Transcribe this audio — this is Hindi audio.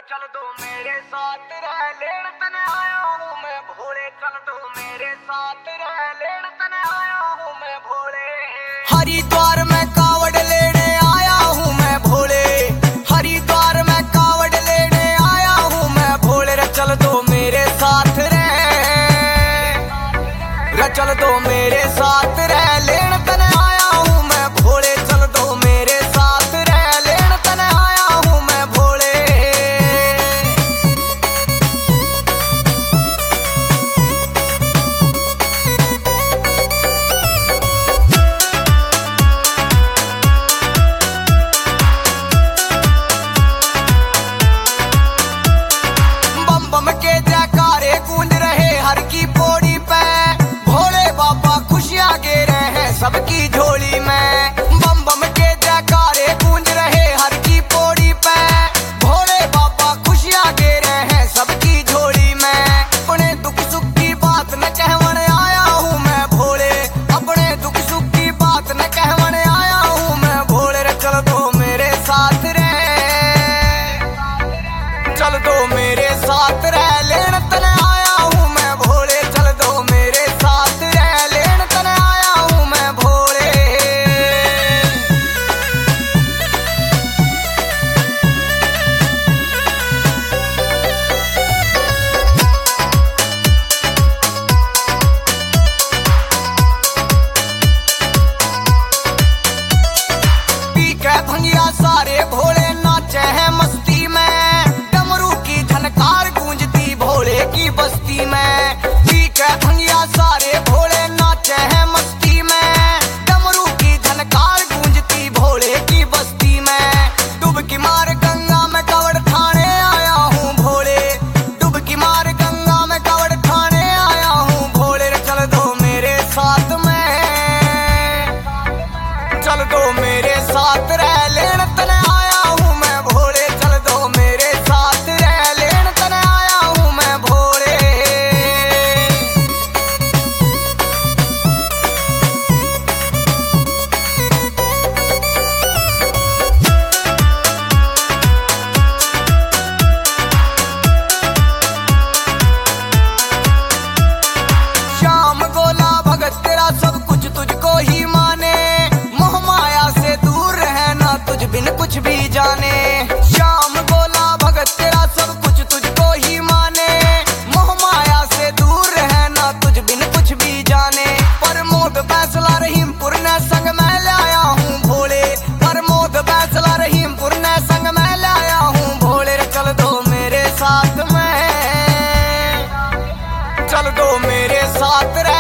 चल दो मेरे साथ रह लेन तने आया हूँ मैं भोले। चल दो मेरे साथ रह लेन तने आया हूँ मैं भोले। हरिद्वार में कावड़ लेने आया हूँ मैं भोले। हरिद्वार में कावड़ लेने आया हूँ मैं भोले। रे चल दो मेरे साथ रे चल दो मेरे साथ रह लेन तने आया हूँ मैं भोले। चल दो मेरे साथ रह लेन तने आया हूँ मैं भोले। बम बम के जयकारे गूंज रहे हर की पौड़ी पे। भोले बाबा खुशियां गे रहे हैं सबकी झोली में। बम बम के जयकारे गूंज रहे हर की पौड़ी पे। भोले बाबा खुशियां गे रहे हैं सबकी झोली में। अपने दुख सुख की बात न कहवन आया हूँ मैं भोले। अपने दुख सुख की बात न कहवन आया हूँ मैं भोले। रे चल दो मेरे साथ रे चल दो मेरे साथ रह लेन तने आया हूँ मैं भोले। चल दो मेरे साथ रह लेन तने आया हूँ मैं भोले। पी के भंगिया सारे भोले नाचे हैं मस्ती में। डमरू की झनकार गूंजती भोले की बस्ती में। पी के भंगिया सारे भोले नाचे हैं मस्ती में। डमरू की झनकार गूंजती भोले की बस्ती में। डुबकी मार गंगा में कावड़ खाने आया हूँ भोले। डुबकी मार गंगा में कावड़ खाने आया हूँ भोले। रे चल दो मेरे साथ में चल दो मेरे साथ रह लेन तने आया हूँ मैं भोले। चल दो मेरे साथ रह लेन तने आया हूँ मैं भोले। श्याम गोला भगत तेरा सब कुछ तुझको ही माने। मोह माया से दूर रहना तुझ बिन कुछ भी जाने। श्याम गोला भगत तेरा सब कुछ तुझको ही माने। मोह माया से दूर रहना तुझ बिन कुछ भी जाने। प्रमोद फैसला रहीमपुर ने संग में लाया हूँ भोले। प्रमोद फैसला रहीमपुर ने संग में लाया हूँ भोले। रे चल दो मेरे साथ में चल दो मेरे साथ रह